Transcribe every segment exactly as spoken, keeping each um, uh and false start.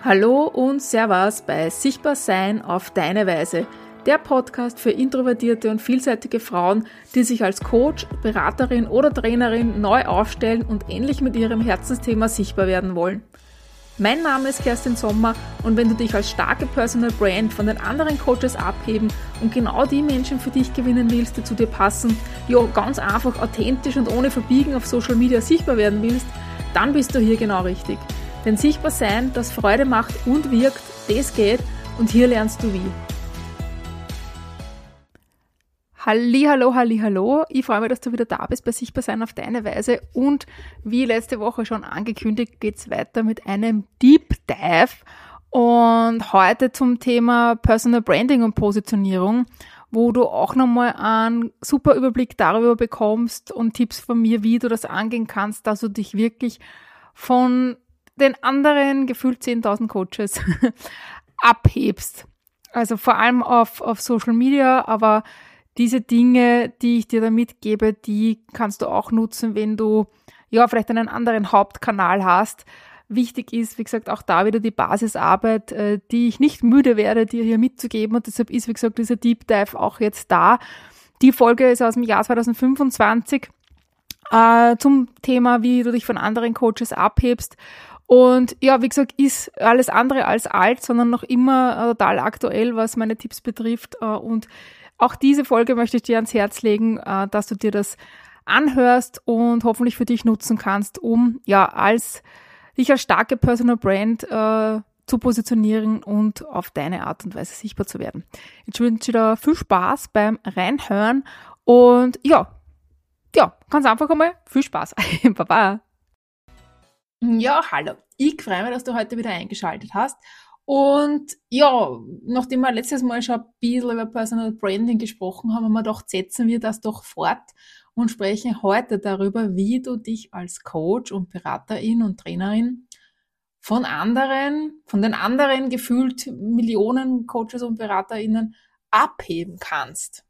Hallo und Servus bei Sichtbar Sein auf deine Weise, der Podcast für introvertierte und vielseitige Frauen, die sich als Coach, Beraterin oder Trainerin neu aufstellen und endlich mit ihrem Herzensthema sichtbar werden wollen. Mein Name ist Kerstin Sommer und wenn du dich als starke Personal Brand von den anderen Coaches abheben und genau die Menschen für dich gewinnen willst, die zu dir passen, ja ganz einfach authentisch und ohne Verbiegen auf Social Media sichtbar werden willst, dann bist du hier genau richtig. Denn sichtbar sein, das Freude macht und wirkt, das geht und hier lernst du wie. Hallihallo, hallihallo. Ich freue mich, dass du wieder da bist bei Sichtbar Sein auf deine Weise und wie letzte Woche schon angekündigt, geht's weiter mit einem Deep Dive und heute zum Thema Personal Branding und Positionierung, wo du auch nochmal einen super Überblick darüber bekommst und Tipps von mir, wie du das angehen kannst, dass du dich wirklich von den anderen gefühlt zehntausend Coaches abhebst. Also vor allem auf, auf Social Media, aber diese Dinge, die ich dir da mitgebe, die kannst du auch nutzen, wenn du ja vielleicht einen anderen Hauptkanal hast. Wichtig ist, wie gesagt, auch da wieder die Basisarbeit, äh, die ich nicht müde werde, dir hier mitzugeben und deshalb ist, wie gesagt, dieser Deep Dive auch jetzt da. Die Folge ist aus dem Jahr zwanzig fünfundzwanzig äh, zum Thema, wie du dich von anderen Coaches abhebst. Und ja, wie gesagt, ist alles andere als alt, sondern noch immer äh, total aktuell, was meine Tipps betrifft. Äh, und auch diese Folge möchte ich dir ans Herz legen, äh, dass du dir das anhörst und hoffentlich für dich nutzen kannst, um ja als dich als starke Personal Brand äh, zu positionieren und auf deine Art und Weise sichtbar zu werden. Ich wünsche dir viel Spaß beim Reinhören und ja, ja, ganz einfach einmal viel Spaß. Baba. Ja, hallo. Ich freue mich, dass du heute wieder eingeschaltet hast. Und ja, nachdem wir letztes Mal schon ein bisschen über Personal Branding gesprochen haben, haben wir gedacht, setzen wir das doch fort und sprechen heute darüber, wie du dich als Coach und Beraterin und Trainerin von anderen, von den anderen gefühlt Millionen Coaches und BeraterInnen abheben kannst.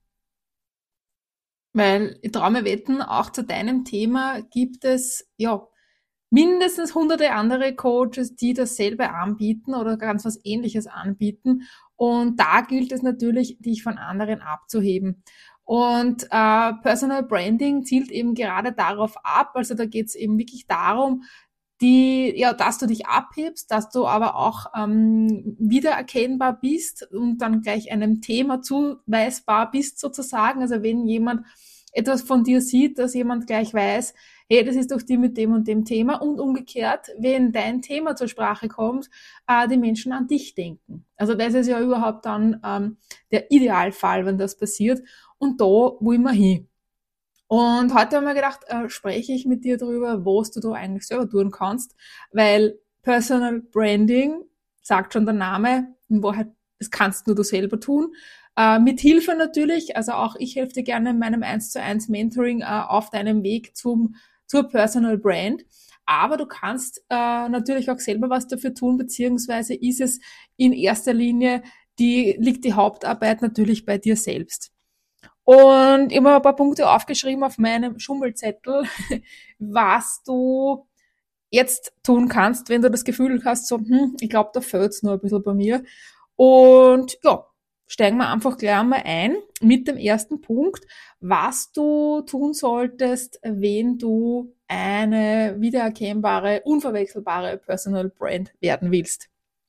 Weil ich traue mir wetten, auch zu deinem Thema gibt es, ja, mindestens hunderte andere Coaches, die dasselbe anbieten oder ganz was Ähnliches anbieten. Und da gilt es natürlich, dich von anderen abzuheben. Und äh, Personal Branding zielt eben gerade darauf ab. Also da geht es eben wirklich darum, die, ja, dass du dich abhebst, dass du aber auch ähm, wiedererkennbar bist und dann gleich einem Thema zuweisbar bist sozusagen. Also wenn jemand etwas von dir sieht, dass jemand gleich weiß, hey, das ist doch die mit dem und dem Thema und umgekehrt, wenn dein Thema zur Sprache kommt, äh, die Menschen an dich denken. Also das ist ja überhaupt dann ähm, der Idealfall, wenn das passiert und da wollen wir hin. Und heute haben wir gedacht, äh, spreche ich mit dir darüber, was du da eigentlich selber tun kannst, weil Personal Branding, sagt schon der Name, in Wahrheit, das kannst nur du selber tun. Äh, mit Hilfe natürlich, also auch ich helfe dir gerne in meinem eins zu eins Mentoring äh, auf deinem Weg zum zur Personal Brand. Aber du kannst äh, natürlich auch selber was dafür tun, beziehungsweise ist es in erster Linie, die liegt die Hauptarbeit natürlich bei dir selbst. Und ich habe ein paar Punkte aufgeschrieben auf meinem Schummelzettel, was du jetzt tun kannst, wenn du das Gefühl hast, so, hm, ich glaube, da fehlt's noch ein bisschen bei mir. Und ja, steigen wir einfach gleich einmal ein mit dem ersten Punkt, was du tun solltest, wenn du eine wiedererkennbare, unverwechselbare Personal Brand werden willst.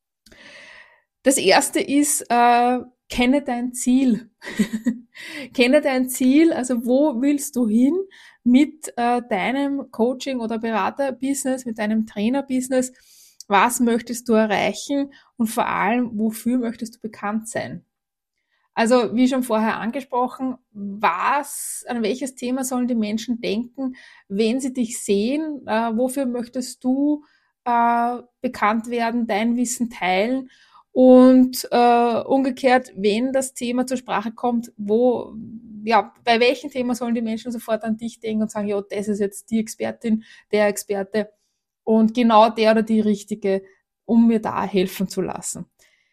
Das erste ist, äh, kenne dein Ziel. Kenne dein Ziel, also wo willst du hin mit äh, deinem Coaching- oder Berater-Business, mit deinem Trainer-Business? Was möchtest du erreichen und vor allem, wofür möchtest du bekannt sein? Also, wie schon vorher angesprochen, was, an welches Thema sollen die Menschen denken, wenn sie dich sehen? Äh, wofür möchtest du äh, bekannt werden, dein Wissen teilen? Und äh, umgekehrt, wenn das Thema zur Sprache kommt, wo, ja, bei welchem Thema sollen die Menschen sofort an dich denken und sagen, ja, das ist jetzt die Expertin, der Experte und genau der oder die Richtige, um mir da helfen zu lassen.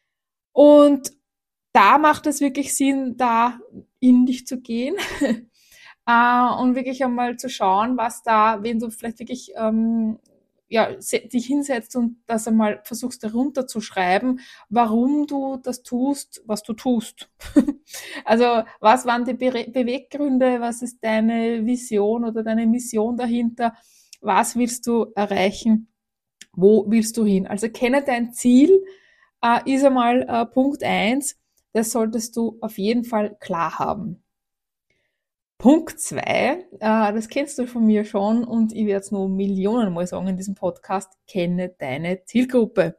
Und da macht es wirklich Sinn, da in dich zu gehen äh, und wirklich einmal zu schauen, was da, wenn du vielleicht wirklich ähm, ja, dich hinsetzt und das einmal versuchst herunterzuschreiben, warum du das tust, was du tust. Also was waren die Be- Beweggründe, was ist deine Vision oder deine Mission dahinter, was willst du erreichen, wo willst du hin? Also kenne dein Ziel, äh, ist einmal äh, Punkt eins, das solltest du auf jeden Fall klar haben. Punkt zwei, äh, das kennst du von mir schon und ich werde es nur Millionen Mal sagen in diesem Podcast, kenne deine Zielgruppe.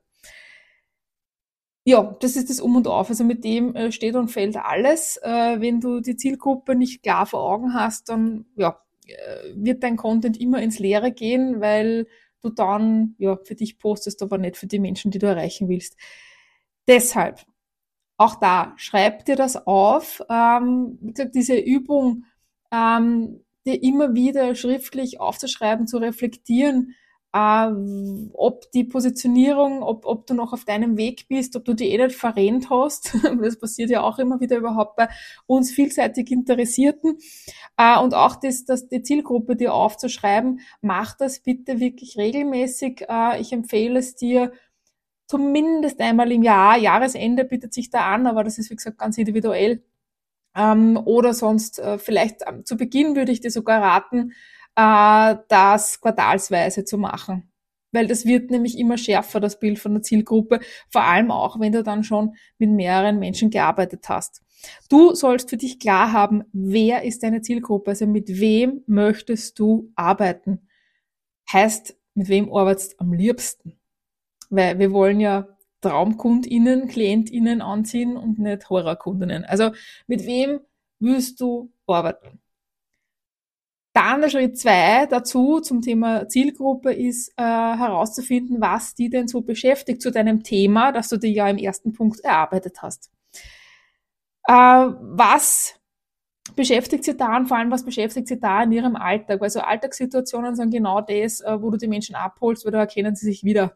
Ja, das ist das Um und Auf. Also mit dem äh, steht und fällt alles. Äh, wenn du die Zielgruppe nicht klar vor Augen hast, dann ja, äh, wird dein Content immer ins Leere gehen, weil du dann ja für dich postest, aber nicht für die Menschen, die du erreichen willst. Deshalb, auch da, schreib dir das auf. Ähm, wie gesagt, diese Übung, ähm, dir immer wieder schriftlich aufzuschreiben, zu reflektieren, äh, ob die Positionierung, ob, ob du noch auf deinem Weg bist, ob du die eh nicht verrennt hast. Das passiert ja auch immer wieder überhaupt bei uns vielseitig Interessierten. Äh, und auch das, das, die Zielgruppe dir aufzuschreiben, mach das bitte wirklich regelmäßig. Äh, ich empfehle es dir, zumindest einmal im Jahr, Jahresende bietet sich da an, aber das ist wie gesagt ganz individuell. Ähm, oder sonst äh, vielleicht ähm, zu Beginn würde ich dir sogar raten, äh, das quartalsweise zu machen. Weil das wird nämlich immer schärfer, das Bild von der Zielgruppe, vor allem auch, wenn du dann schon mit mehreren Menschen gearbeitet hast. Du sollst für dich klar haben, wer ist deine Zielgruppe, also mit wem möchtest du arbeiten. Heißt, mit wem arbeitest du am liebsten? Weil wir wollen ja TraumkundInnen, KlientInnen anziehen und nicht Horrorkundinnen. Also mit wem willst du arbeiten? Dann der Schritt zwei dazu zum Thema Zielgruppe ist äh, herauszufinden, was die denn so beschäftigt zu deinem Thema, das du dir ja im ersten Punkt erarbeitet hast. Äh, was beschäftigt sie da und vor allem, was beschäftigt sie da in ihrem Alltag? Also Alltagssituationen sind genau das, äh, wo du die Menschen abholst, weil da erkennen sie sich wieder.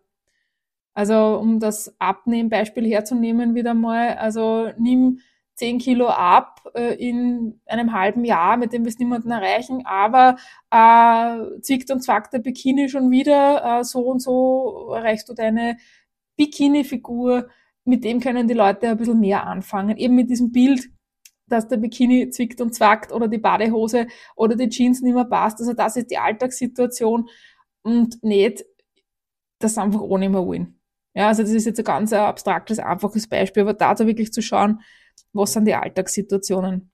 Also um das Abnehmbeispiel herzunehmen wieder mal, also nimm zehn Kilo ab äh, in einem halben Jahr, mit dem wirst du niemanden erreichen, aber äh, zwickt und zwackt der Bikini schon wieder, äh, so und so erreichst du deine Bikini-Figur, mit dem können die Leute ein bisschen mehr anfangen. Eben mit diesem Bild, dass der Bikini zwickt und zwackt oder die Badehose oder die Jeans nicht mehr passt. Also das ist die Alltagssituation und nicht das einfach ohne mehr wollen. Ja, also das ist jetzt ein ganz abstraktes, einfaches Beispiel, aber da wirklich zu schauen, was sind die Alltagssituationen.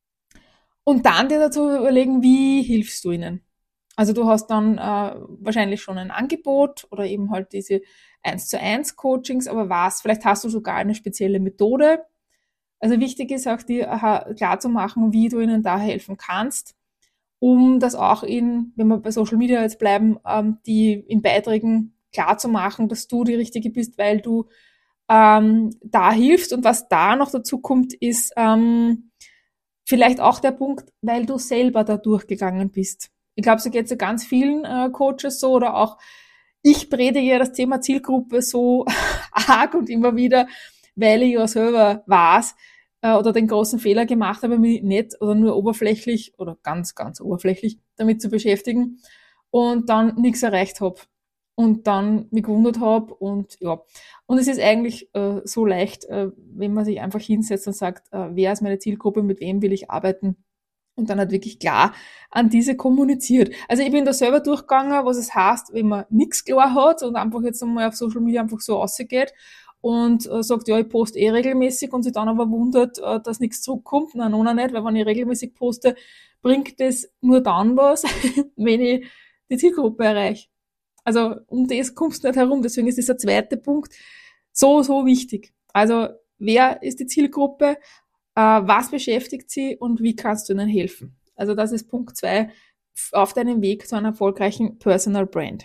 Und dann dir dazu überlegen, wie hilfst du ihnen? Also du hast dann äh, wahrscheinlich schon ein Angebot oder eben halt diese eins zu eins Coachings, aber was, vielleicht hast du sogar eine spezielle Methode. Also wichtig ist auch dir äh, klar zu machen, wie du ihnen da helfen kannst, um das auch in, wenn wir bei Social Media jetzt bleiben, ähm, die in Beiträgen klar zu machen, dass du die Richtige bist, weil du ähm, da hilfst. Und was da noch dazu kommt, ist ähm, vielleicht auch der Punkt, weil du selber da durchgegangen bist. Ich glaube, so geht es ja ganz vielen äh, Coaches so oder auch ich predige ja das Thema Zielgruppe so arg und immer wieder, weil ich ja selber weiß äh, oder den großen Fehler gemacht habe, mich nicht oder nur oberflächlich oder ganz, ganz oberflächlich damit zu beschäftigen und dann nichts erreicht habe und dann mich gewundert habe und ja. Und es ist eigentlich äh, so leicht, äh, wenn man sich einfach hinsetzt und sagt, äh, wer ist meine Zielgruppe, mit wem will ich arbeiten und dann halt wirklich klar an diese kommuniziert. Also ich bin da selber durchgegangen, was es heißt, wenn man nichts klar hat und einfach jetzt einmal auf Social Media einfach so rausgeht und äh, sagt, ja, ich poste eh regelmäßig und sich dann aber wundert, äh, dass nichts zurückkommt. Nein, noch nicht, weil wenn ich regelmäßig poste, bringt das nur dann was, wenn ich die Zielgruppe erreiche. Also um das kommst du nicht herum. Deswegen ist dieser zweite Punkt so, so wichtig. Also wer ist die Zielgruppe? Äh, was beschäftigt sie und wie kannst du ihnen helfen? Also das ist Punkt zwei auf deinem Weg zu einer erfolgreichen Personal Brand.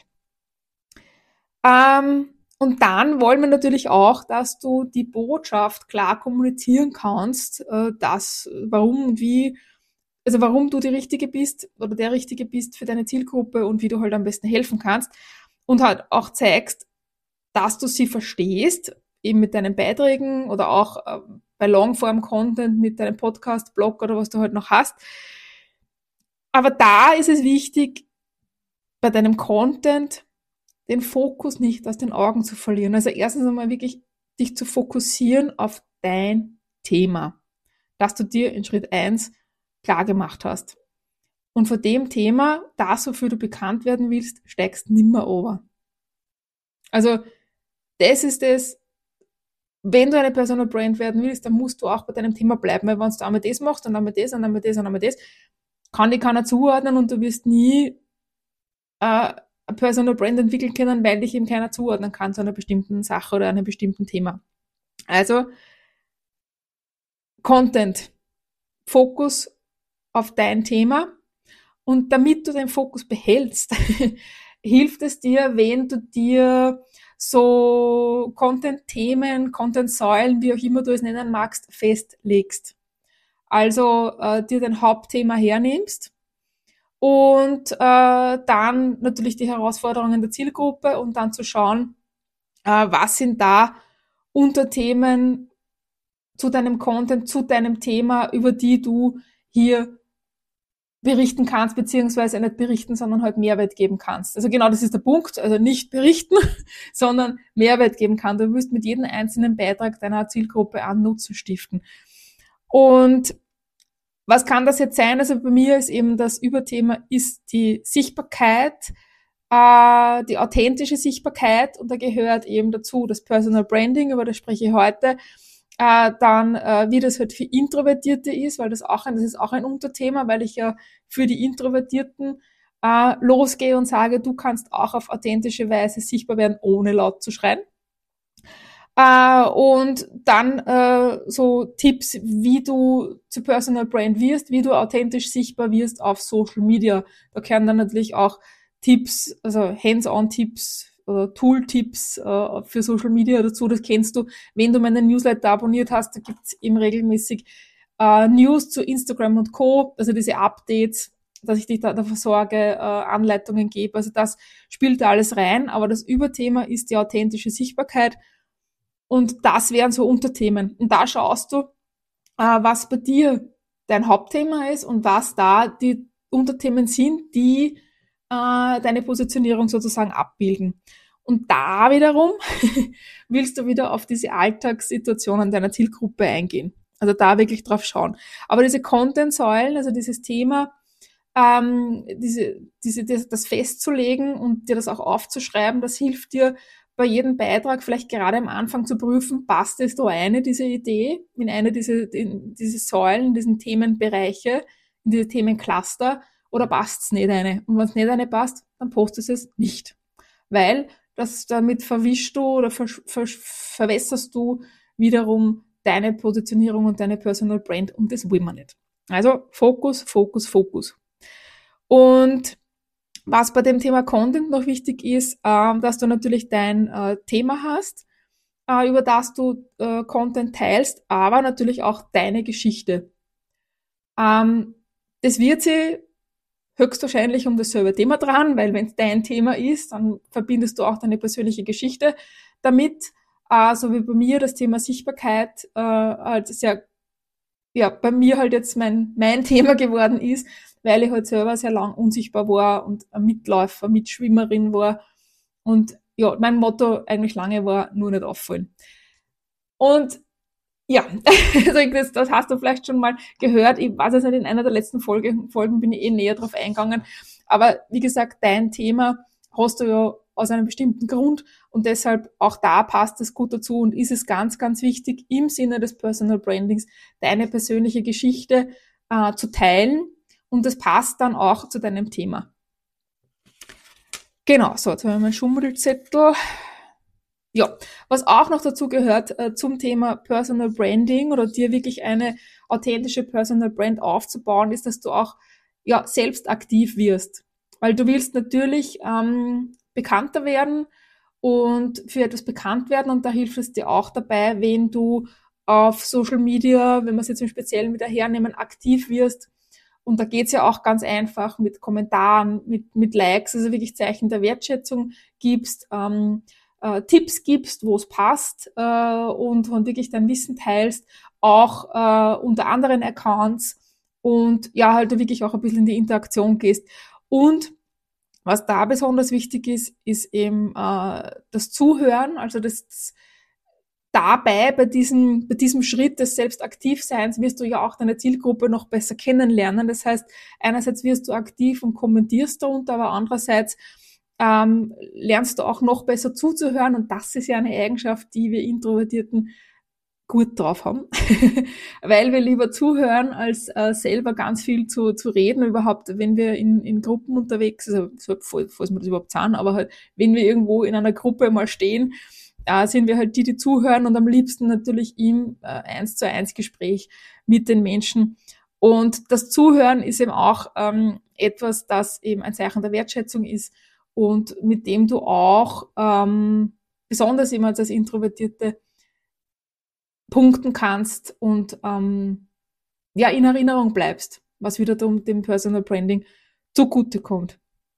Ähm, und dann wollen wir natürlich auch, dass du die Botschaft klar kommunizieren kannst, äh, dass, warum und wie, also warum du die Richtige bist oder der Richtige bist für deine Zielgruppe und wie du halt am besten helfen kannst und halt auch zeigst, dass du sie verstehst, eben mit deinen Beiträgen oder auch äh, bei Longform-Content mit deinem Podcast, Blog oder was du halt noch hast. Aber da ist es wichtig, bei deinem Content den Fokus nicht aus den Augen zu verlieren. Also erstens einmal wirklich dich zu fokussieren auf dein Thema, das du dir in Schritt eins klar gemacht hast. Und von dem Thema, das, wofür du bekannt werden willst, steigst nimmer over. Also das ist es, wenn du eine Personal Brand werden willst, dann musst du auch bei deinem Thema bleiben, weil wenn du einmal das machst und einmal das und einmal das und einmal das, kann dich keiner zuordnen und du wirst nie äh, eine Personal Brand entwickeln können, weil dich eben keiner zuordnen kann zu einer bestimmten Sache oder einem bestimmten Thema. Also Content, Fokus auf dein Thema. Und damit du den Fokus behältst, hilft es dir, wenn du dir so Content-Themen, Content-Säulen, wie auch immer du es nennen magst, festlegst. Also äh, dir dein Hauptthema hernimmst und äh, dann natürlich die Herausforderungen der Zielgruppe und dann zu schauen, äh, was sind da Unterthemen zu deinem Content, zu deinem Thema, über die du hier berichten kannst, beziehungsweise nicht berichten, sondern halt Mehrwert geben kannst. Also genau das ist der Punkt, also nicht berichten, sondern Mehrwert geben kann. Du wirst mit jedem einzelnen Beitrag deiner Zielgruppe an Nutzen stiften. Und was kann das jetzt sein? Also bei mir ist eben das Überthema ist die Sichtbarkeit, äh, die authentische Sichtbarkeit, und da gehört eben dazu das Personal Branding, über das spreche ich heute. Äh, dann, äh, wie das halt für Introvertierte ist, weil das auch ein, das ist auch ein Unterthema, weil ich ja für die Introvertierten äh, losgehe und sage, du kannst auch auf authentische Weise sichtbar werden, ohne laut zu schreien. Äh, und dann äh, so Tipps, wie du zu Personal Brand wirst, wie du authentisch sichtbar wirst auf Social Media. Da gehören dann natürlich auch Tipps, also Hands-on-Tipps, oder Tool-Tipps äh, für Social Media dazu, das kennst du. Wenn du meinen Newsletter abonniert hast, da gibt's eben regelmäßig äh, News zu Instagram und Co., also diese Updates, dass ich dich da dafür sorge, äh, Anleitungen gebe. Also das spielt da alles rein, aber das Überthema ist die authentische Sichtbarkeit und das wären so Unterthemen. Und da schaust du, äh, was bei dir dein Hauptthema ist und was da die Unterthemen sind, die äh, deine Positionierung sozusagen abbilden. Und da wiederum willst du wieder auf diese Alltagssituationen deiner Zielgruppe eingehen. Also da wirklich drauf schauen. Aber diese Content-Säulen, also dieses Thema, ähm, diese, diese, das, das festzulegen und dir das auch aufzuschreiben, das hilft dir bei jedem Beitrag vielleicht gerade am Anfang zu prüfen, passt es da eine, diese Idee, in eine diese, in diese Säulen, in diesen Themenbereiche, in diese Themencluster, oder passt's nicht eine? Und wenn es nicht eine passt, dann postest es nicht. Weil das damit verwischst du oder ver, ver, verwässerst du wiederum deine Positionierung und deine Personal Brand, und das will man nicht. Also Fokus, Fokus, Fokus. Und was bei dem Thema Content noch wichtig ist, äh, dass du natürlich dein äh, Thema hast, äh, über das du äh, Content teilst, aber natürlich auch deine Geschichte. Ähm, das wird sie höchstwahrscheinlich um dasselbe Thema dran, weil wenn es dein Thema ist, dann verbindest du auch deine persönliche Geschichte damit, äh, so wie bei mir das Thema Sichtbarkeit äh, halt sehr, ja, bei mir halt jetzt mein, mein Thema geworden ist, weil ich halt selber sehr lang unsichtbar war und ein Mitläufer, Mitschwimmerin war und ja, mein Motto eigentlich lange war, nur nicht auffallen. Und ja, also das, das hast du vielleicht schon mal gehört. Ich weiß es nicht, in einer der letzten Folge, Folgen bin ich eh näher drauf eingegangen. Aber wie gesagt, dein Thema hast du ja aus einem bestimmten Grund und deshalb auch da passt es gut dazu und ist es ganz, ganz wichtig, im Sinne des Personal Brandings deine persönliche Geschichte äh, zu teilen, und das passt dann auch zu deinem Thema. Genau, so, jetzt haben wir meinen Schummelzettel. Ja, was auch noch dazu gehört äh, zum Thema Personal Branding oder dir wirklich eine authentische Personal Brand aufzubauen, ist, dass du auch ja selbst aktiv wirst. Weil du willst natürlich ähm, bekannter werden und für etwas bekannt werden, und da hilft es dir auch dabei, wenn du auf Social Media, wenn wir es jetzt im Speziellen wieder hernehmen, aktiv wirst. Und da geht's ja auch ganz einfach mit Kommentaren, mit, mit Likes, also wirklich Zeichen der Wertschätzung gibst, ähm, äh, Tipps gibst, wo es passt, äh, und, und wirklich dein Wissen teilst, auch äh, unter anderen Accounts, und ja, halt wirklich auch ein bisschen in die Interaktion gehst. Und Was da besonders wichtig ist, ist eben äh, das Zuhören, also das, das dabei bei diesem, bei diesem Schritt des Selbstaktivseins wirst du ja auch deine Zielgruppe noch besser kennenlernen. Das heißt, einerseits wirst du aktiv und kommentierst darunter, aber andererseits ähm, lernst du auch noch besser zuzuhören, und das ist ja eine Eigenschaft, die wir Introvertierten gut drauf haben, weil wir lieber zuhören, als äh, selber ganz viel zu, zu reden, überhaupt, wenn wir in, in Gruppen unterwegs sind, also, falls wir das überhaupt sind, aber halt, wenn wir irgendwo in einer Gruppe mal stehen, äh, sind wir halt die, die zuhören, und am liebsten natürlich im äh, eins zu eins Gespräch mit den Menschen. Und das Zuhören ist eben auch ähm, etwas, das eben ein Zeichen der Wertschätzung ist und mit dem du auch ähm, besonders eben als Introvertierte punkten kannst und ähm, ja in Erinnerung bleibst, was wieder dem, dem Personal Branding zugutekommt.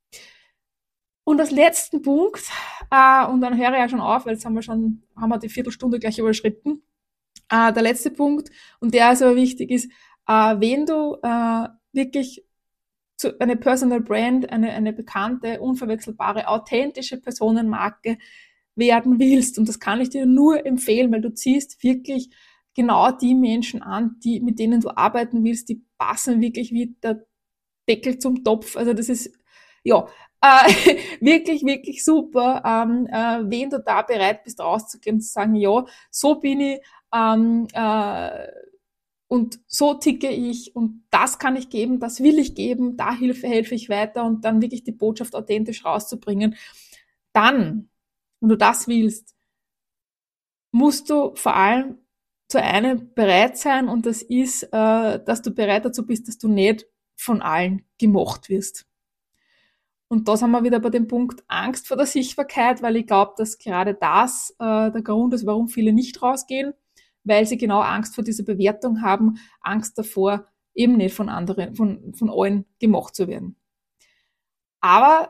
Und als letzten Punkt, äh, und dann höre ich ja schon auf, weil jetzt haben wir schon, haben wir die Viertelstunde gleich überschritten, äh, der letzte Punkt, und der ist aber wichtig, ist, äh, wenn du äh, wirklich zu, eine Personal Brand, eine, eine bekannte, unverwechselbare, authentische Personenmarke werden willst, und das kann ich dir nur empfehlen, weil du ziehst wirklich genau die Menschen an, die, mit denen du arbeiten willst, die passen wirklich wie der Deckel zum Topf. Also das ist, ja, äh, wirklich, wirklich super, ähm, äh, wenn du da bereit bist, rauszugehen und zu sagen, ja, so bin ich, ähm, äh, und so ticke ich, und das kann ich geben, das will ich geben, da helfe, helfe ich weiter, und dann wirklich die Botschaft authentisch rauszubringen. Dann, wenn du das willst, musst du vor allem zu einem bereit sein, und das ist, äh, dass du bereit dazu bist, dass du nicht von allen gemocht wirst. Und da sind wir wieder bei dem Punkt Angst vor der Sichtbarkeit, weil ich glaube, dass gerade das äh, der Grund ist, warum viele nicht rausgehen, weil sie genau Angst vor dieser Bewertung haben, Angst davor, eben nicht von anderen, von, von allen gemocht zu werden. Aber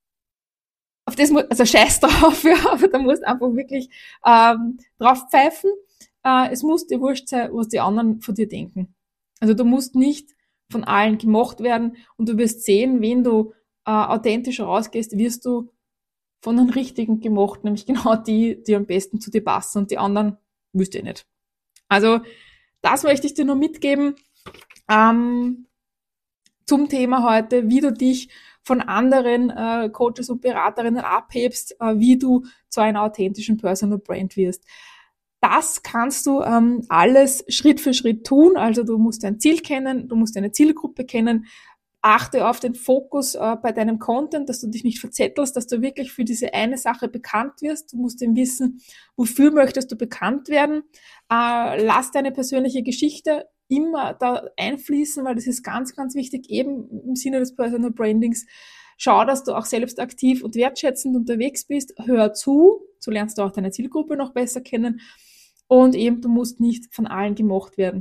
auf das muss, also scheiß drauf, ja, aber da musst du einfach wirklich ähm, drauf pfeifen. Äh, es muss dir wurscht sein, was die anderen von dir denken. Also du musst nicht von allen gemocht werden, und du wirst sehen, wenn du äh, authentisch rausgehst, wirst du von den Richtigen gemocht, nämlich genau die, die am besten zu dir passen, und die anderen wüsste ich nicht. Also das möchte ich dir nur mitgeben ähm, zum Thema heute, wie du dich von anderen äh, Coaches und Beraterinnen abhebst, äh, wie du zu einer authentischen Personal Brand wirst. Das kannst du ähm, alles Schritt für Schritt tun. Also du musst dein Ziel kennen, du musst deine Zielgruppe kennen. Achte auf den Fokus äh, bei deinem Content, dass du dich nicht verzettelst, dass du wirklich für diese eine Sache bekannt wirst. Du musst eben wissen, wofür möchtest du bekannt werden. Äh, lass deine persönliche Geschichte immer da einfließen, weil das ist ganz, ganz wichtig, eben im Sinne des Personal Brandings. Schau, dass du auch selbst aktiv und wertschätzend unterwegs bist. Hör zu, so lernst du auch deine Zielgruppe noch besser kennen. Und eben, du musst nicht von allen gemocht werden.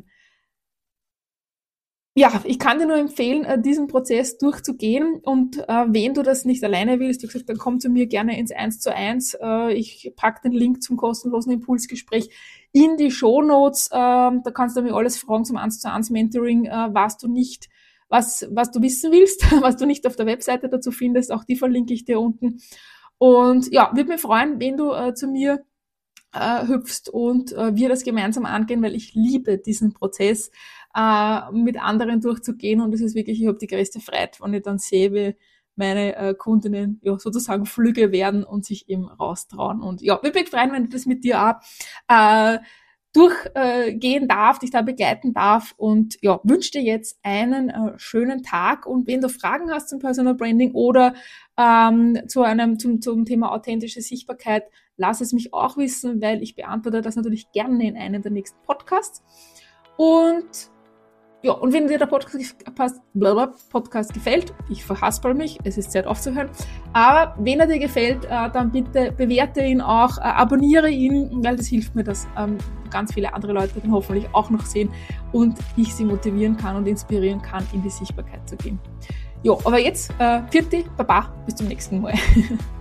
Ja, ich kann dir nur empfehlen, diesen Prozess durchzugehen, und äh, wenn du das nicht alleine willst, wie gesagt, dann komm zu mir gerne ins eins zu eins. Äh, ich pack den Link zum kostenlosen Impulsgespräch in die Shownotes. Äh, da kannst du mir alles fragen zum eins zu eins Mentoring, äh, was du nicht, was, was du wissen willst, was du nicht auf der Webseite dazu findest. Auch die verlinke ich dir unten. Und ja, würde mich freuen, wenn du äh, zu mir äh, hüpfst und äh, wir das gemeinsam angehen, weil ich liebe diesen Prozess, äh, mit anderen durchzugehen, und es ist wirklich, ich habe die größte Freude, wenn ich dann sehe, wie meine äh, Kundinnen ja sozusagen Flügge werden und sich eben raustrauen. Und ja, würde mich freuen, wenn ich das mit dir auch äh, durchgehen äh, darf, dich da begleiten darf, und ja, wünsche dir jetzt einen äh, schönen Tag, und wenn du Fragen hast zum Personal Branding oder ähm, zu einem zum, zum Thema authentische Sichtbarkeit, lass es mich auch wissen, weil ich beantworte das natürlich gerne in einem der nächsten Podcasts. Und ja, und wenn dir der Podcast, Podcast gefällt, ich verhaspel mich, es ist Zeit aufzuhören, aber wenn er dir gefällt, äh, dann bitte bewerte ihn auch, äh, abonniere ihn, weil das hilft mir, dass ähm, ganz viele andere Leute den hoffentlich auch noch sehen und ich sie motivieren kann und inspirieren kann, in die Sichtbarkeit zu gehen. Ja, aber jetzt, äh, Vierte, Baba, bis zum nächsten Mal.